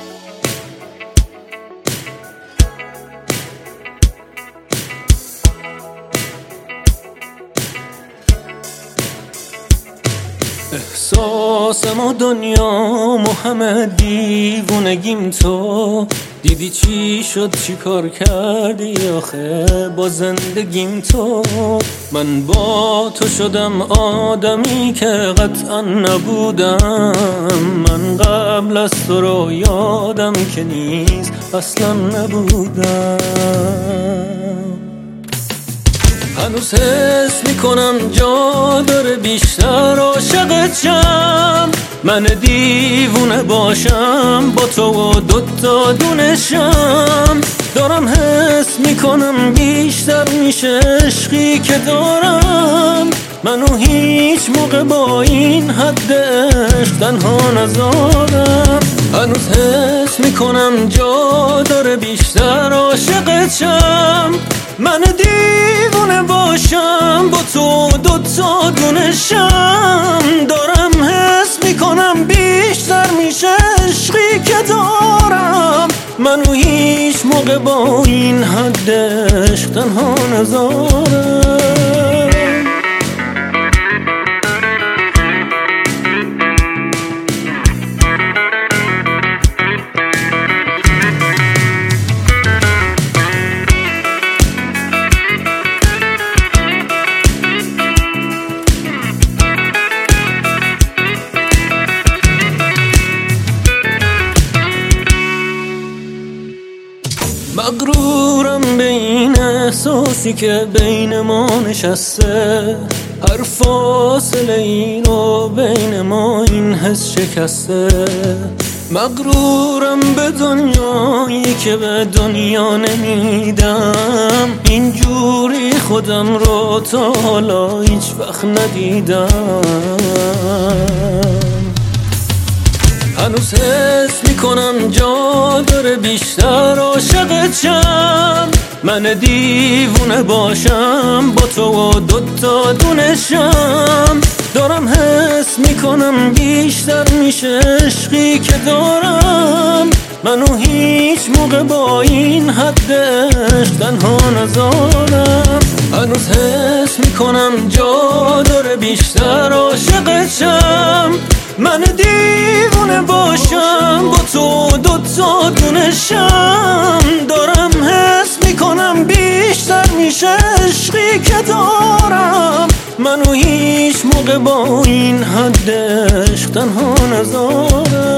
احساسم و دنیام و همه دیوونگیم تو دیدی چی شد، چی کار کردی آخه با زندگیم تو. من با تو شدم آدمی که قطعا نبودم، من قبل از تو رو یادم که نیست اصلا نبودم. هنوز حس میکنم جا داره بیشتر عاشقت شم، من دیوونه باشم با تو و دوتا دونشم. دارم حس میکنم بیشتر میشه عشقی که دارم، منو هیچ موقع با این حد عشق تنها نذارم. هنوز حس میکنم جا داره بیشتر عاشقت شم، من دیوونه باشم با تو دوتا دونشم. دارم حس میکنم بیشتر میشه عشقی که دارم، منو هیچ موقع با این حد عشق تنها نذارم. مغرورم به این احساسی که بین ما نشسته، هر فاصله ای رو بین ما این حس شکسته. مغرورم به دنیایی که به دنیا نمیدم، اینجوری خودم رو تا حالا هیچ وقت ندیدم. هنوز حس میکنم جا داره بیشتر عاشقت شم، من دیوونه باشم با تو و دوتا دونشم. دارم حس میکنم بیشتر میشه عشقی که دارم، منو هیچ موقع با این حد عشق تنها نذارم. هنوز حس میکنم جا داره بیشتر عاشقت شم، من دیوونه باشم با تو دوتا دونشم. دارم حس میکنم بیشتر میشه عشقی که دارم، منو هیچ موقع با این حد عشق تنها نذارم.